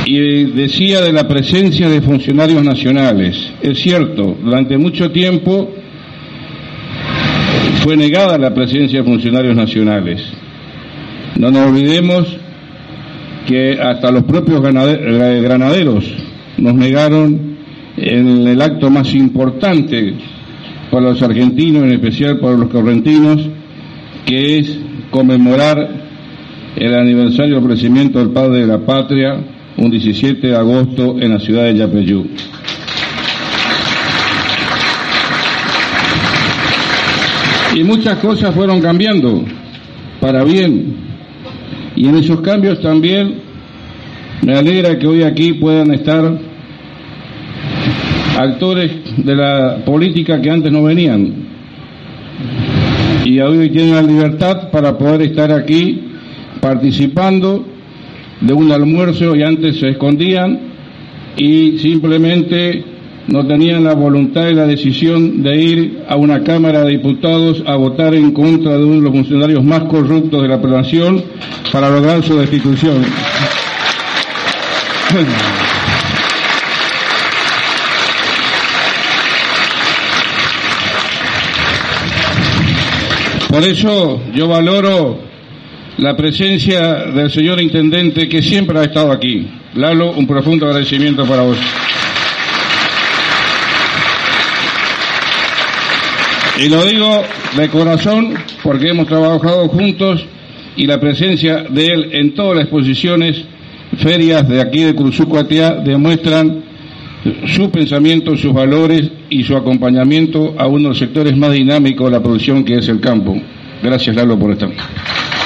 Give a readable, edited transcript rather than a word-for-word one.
Y decía de la presencia de funcionarios nacionales. Es cierto, durante mucho tiempo fue negada la presencia de funcionarios nacionales. No nos olvidemos que hasta los propios granaderos nos negaron en el acto más importante para los argentinos, en especial para los correntinos, que es conmemorar el aniversario del fallecimiento del padre de la patria, un 17 de agosto en la ciudad de Yapeyú. Y muchas cosas fueron cambiando para bien, y en esos cambios también me alegra que hoy aquí puedan estar actores de la política que antes no venían, y hoy tienen la libertad para poder estar aquí participando de un almuerzo, y antes se escondían y simplemente no tenían la voluntad y la decisión de ir a una Cámara de Diputados a votar en contra de uno de los funcionarios más corruptos de la nación para lograr su destitución. Por eso yo valoro la presencia del señor Intendente, que siempre ha estado aquí. Lalo, un profundo agradecimiento para vos. Y lo digo de corazón porque hemos trabajado juntos, y la presencia de él en todas las exposiciones, ferias de aquí de Curuzú-Coatiá, demuestran su pensamiento, sus valores y su acompañamiento a uno de los sectores más dinámicos de la producción, que es el campo. Gracias, Lalo, por estar.